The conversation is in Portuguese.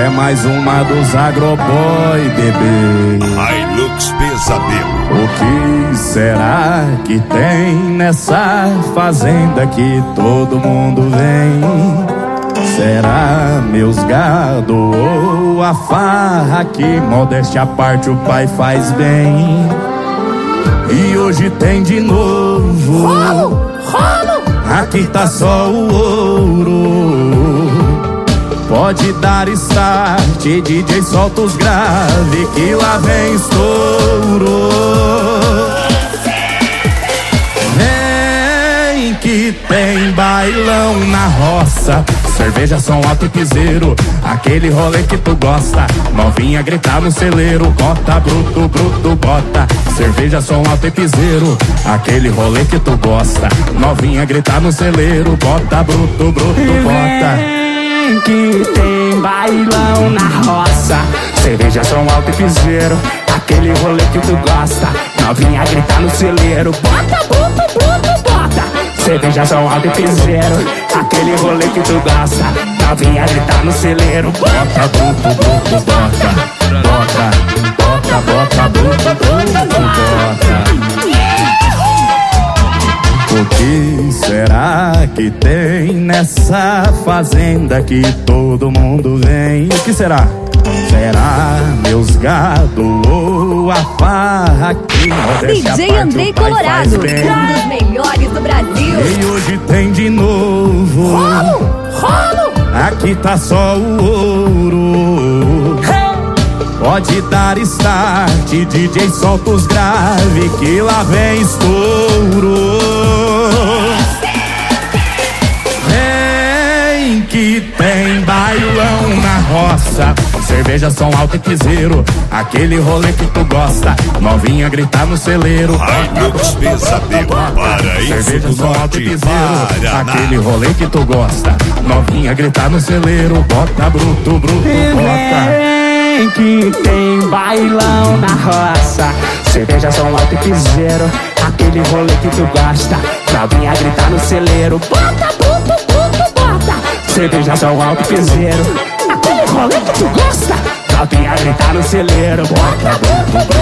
é mais uma dos Agroboy, bebê. Hilux Pesadelo. O que será que tem nessa fazenda que todo mundo vem? Será meus gado ou a farra que, modéstia à parte, o pai faz bem? E hoje tem de novo rolo. Aqui tá só o ouro. Pode dar start, DJ, solta os grave que lá vem estouro. Vem que tem bailão na roça, cerveja, som alto e piseiro, aquele rolê que tu gosta. Novinha gritar no celeiro, bota bruto, bruto, bota. Cerveja, som alto e piseiro, aquele rolê que tu gosta. Novinha gritar no celeiro, bota bruto, bruto, bota. Que tem bailão na roça, cerveja, som alto e piseiro, aquele rolê que tu gosta. Novinha gritar no celeiro, bota, bruto, bruto, bota. Cerveja, som alto e piseiro, aquele rolê que tu gosta. Novinha gritar no celeiro, bota, bruto, bruto, bota. Bota, bota, bota, bruto, bruto, bota. O que será que tem nessa fazenda que todo mundo vem? O que será? Será meus gado ou a farra que, modéstia à parte, DJ Andrei Colorado, um dos melhores do Brasil. E hoje tem de novo rolo. Aqui tá só o ouro. Pode dar start, DJ, solta os grave que lá vem estouro. Vem que tem bailão na roça, cerveja, som alto e piseiro, aquele rolê que tu gosta. Novinha gritar no celeiro, Hilux Pesadelo, Paraíso cerveja, do som alto Norte, e piseiro, Paraná. aquele rolê que tu gosta. Novinha gritar no celeiro, bota bruto, bruto, bota. Que tem bailão na roça, cerveja, som alto e piseiro, aquele rolê que tu gosta. Novinha gritar no celeiro, bota, bruto, bruto, bota. Cerveja, som alto e piseiro, aquele rolê que tu gosta. Novinha gritar no celeiro, bota, bruto, bruto.